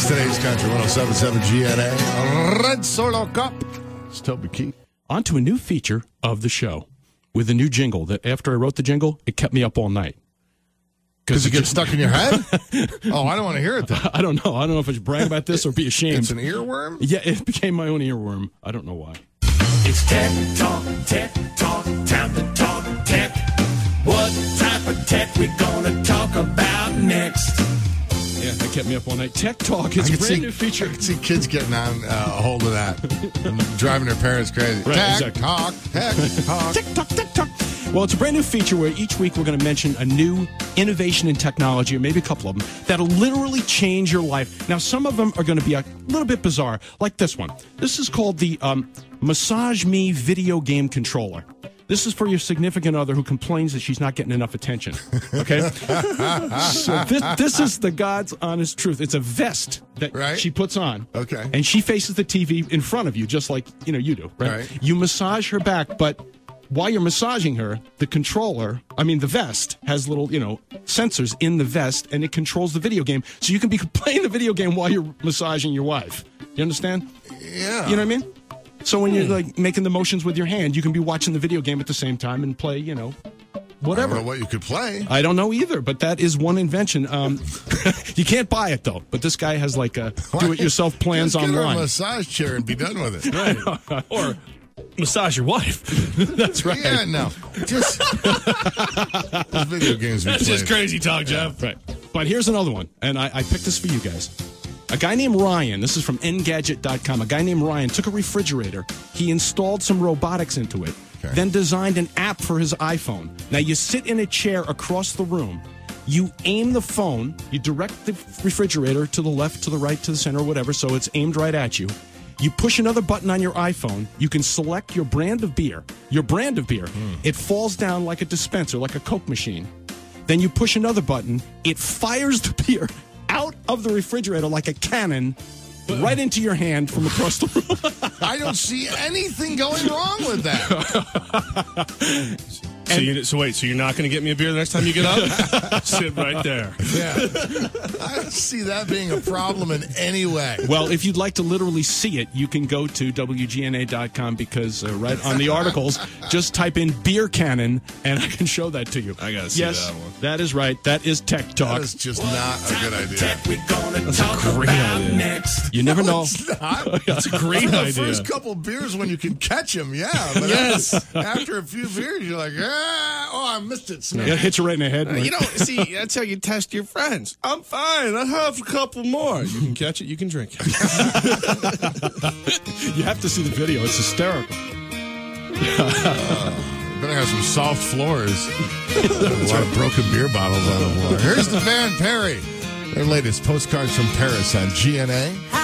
It's today's Country 107.7 GNA. Red Solo Cup. It's Toby Keith. On to a new feature of the show with a new jingle that after I wrote the jingle, it kept me up all night. Does it get stuck in your head? Oh, I don't want to hear it then. I don't know. I don't know if I should brag about this or be ashamed. It's an earworm? Yeah, it became my own earworm. I don't know why. It's Tech Talk, time to talk tech. What type of tech we gonna talk about next? Yeah, that kept me up all night. Tech Talk is a brand new feature. I can see kids getting on a hold of that. Driving their parents crazy. Right, Tech exactly. Talk, Tech Talk. Tech Talk, Tech Talk. Well, it's a brand new feature where each week we're going to mention a new innovation in technology, or maybe a couple of them, that'll literally change your life. Now, some of them are going to be a little bit bizarre, like this one. This is called the Massage Me video game controller. This is for your significant other who complains that she's not getting enough attention. Okay? So this is the God's honest truth. It's a vest that she puts on. Okay. And she faces the TV in front of you, just like you do, right? You massage her back, but while you're massaging her, the vest has little, sensors in the vest, and it controls the video game. So you can be playing the video game while you're massaging your wife. You understand? Yeah. You know what I mean? So when you're making the motions with your hand, you can be watching the video game at the same time and play, whatever. I don't know what you could play. I don't know either, but that is one invention. You can't buy it, though. But this guy has do-it-yourself plans Just online. Get her a massage chair and be done with it. Right. Or massage your wife. That's right. Yeah, no. Just those video games. That's just crazy talk, Jeff. Right. But here's another one, and I picked this for you guys. A guy named Ryan, this is from Engadget.com, a guy named Ryan took a refrigerator, he installed some robotics into it, then designed an app for his iPhone. Now you sit in a chair across the room, you aim the phone, you direct the refrigerator to the left, to the right, to the center, whatever, so it's aimed right at you. You push another button on your iPhone, you can select your brand of beer. It falls down like a dispenser, like a Coke machine. Then you push another button, it fires the beer out of the refrigerator like a cannon right into your hand from across the room. I don't see anything going wrong with that. So you're not going to get me a beer the next time you get up? Sit right there. Yeah. I don't see that being a problem in any way. Well, if you'd like to literally see it, you can go to WGNA.com because right on the articles, just type in beer cannon and I can show that to you. I got to see that one. That is right. That is Tech Talk. That is just not a good idea. Tech we gonna That's talk a great about idea. next. You never know. It's not. That's a great The idea. first couple beers when you can catch them, yeah. But Yes. after a few beers, you're like, I missed it, Smith. Yeah, hit you right in the head. You don't see. That's how you test your friends. I'm fine. I have a couple more. You can catch it. You can drink it. You have to see the video. It's hysterical. Better have some soft floors. A lot of broken beer bottles on the floor. Here's the Van Perry. Their latest postcards from Paris on GNA.